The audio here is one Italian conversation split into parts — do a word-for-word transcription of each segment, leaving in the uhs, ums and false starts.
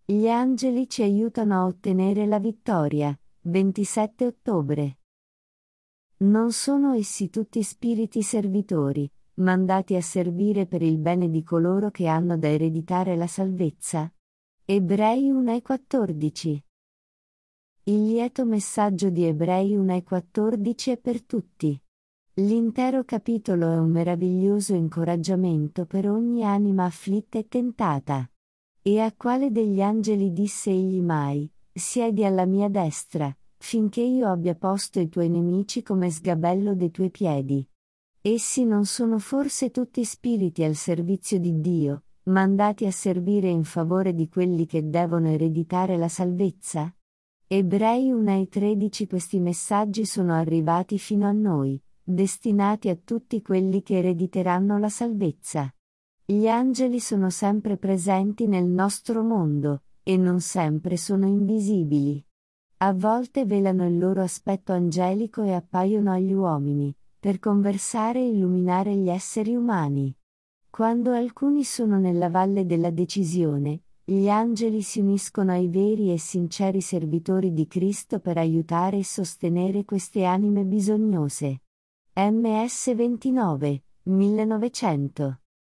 Gli angeli ci aiutano a ottenere la vittoria. ventisette ottobre. Non sono essi tutti spiriti servitori, mandati a servire per il bene di coloro che hanno da ereditare la salvezza? Ebrei uno e quattordici. Il lieto messaggio di Ebrei uno e quattordici è per tutti. L'intero capitolo è un meraviglioso incoraggiamento per ogni anima afflitta e tentata. E a quale degli angeli disse egli mai: siedi alla mia destra, finché io abbia posto i tuoi nemici come sgabello dei tuoi piedi? Essi non sono forse tutti spiriti al servizio di Dio, mandati a servire in favore di quelli che devono ereditare la salvezza? Ebrei uno e tredici. Questi messaggi sono arrivati fino a noi, destinati a tutti quelli che erediteranno la salvezza. Gli angeli sono sempre presenti nel nostro mondo, e non sempre sono invisibili. A volte velano il loro aspetto angelico e appaiono agli uomini, per conversare e illuminare gli esseri umani. Quando alcuni sono nella valle della decisione, gli angeli si uniscono ai veri e sinceri servitori di Cristo per aiutare e sostenere queste anime bisognose. M S ventinove, millenovecento.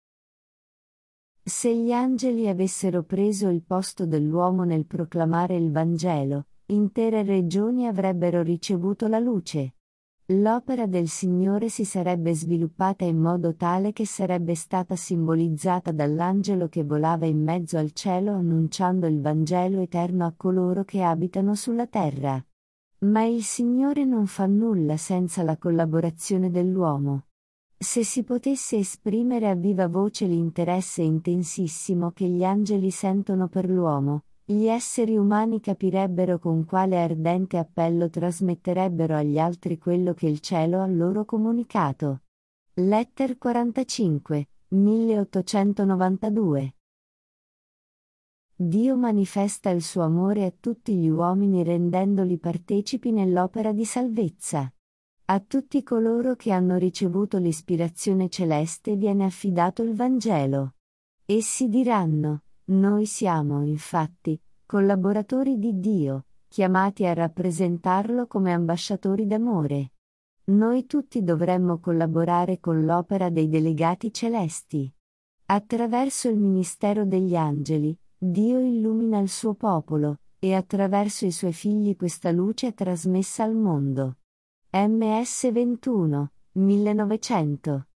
Se gli angeli avessero preso il posto dell'uomo nel proclamare il Vangelo, intere regioni avrebbero ricevuto la luce. L'opera del Signore si sarebbe sviluppata in modo tale che sarebbe stata simbolizzata dall'angelo che volava in mezzo al cielo annunciando il Vangelo eterno a coloro che abitano sulla terra. Ma il Signore non fa nulla senza la collaborazione dell'uomo. Se si potesse esprimere a viva voce l'interesse intensissimo che gli angeli sentono per l'uomo, gli esseri umani capirebbero con quale ardente appello trasmetterebbero agli altri quello che il cielo ha loro comunicato. Letter quarantacinque, milleottocentonovantadue. Dio manifesta il suo amore a tutti gli uomini rendendoli partecipi nell'opera di salvezza. A tutti coloro che hanno ricevuto l'ispirazione celeste viene affidato il Vangelo. Essi diranno: noi siamo, infatti, collaboratori di Dio, chiamati a rappresentarlo come ambasciatori d'amore. Noi tutti dovremmo collaborare con l'opera dei delegati celesti. Attraverso il ministero degli angeli, Dio illumina il suo popolo, e attraverso i suoi figli questa luce è trasmessa al mondo. M S ventuno, millenovecento.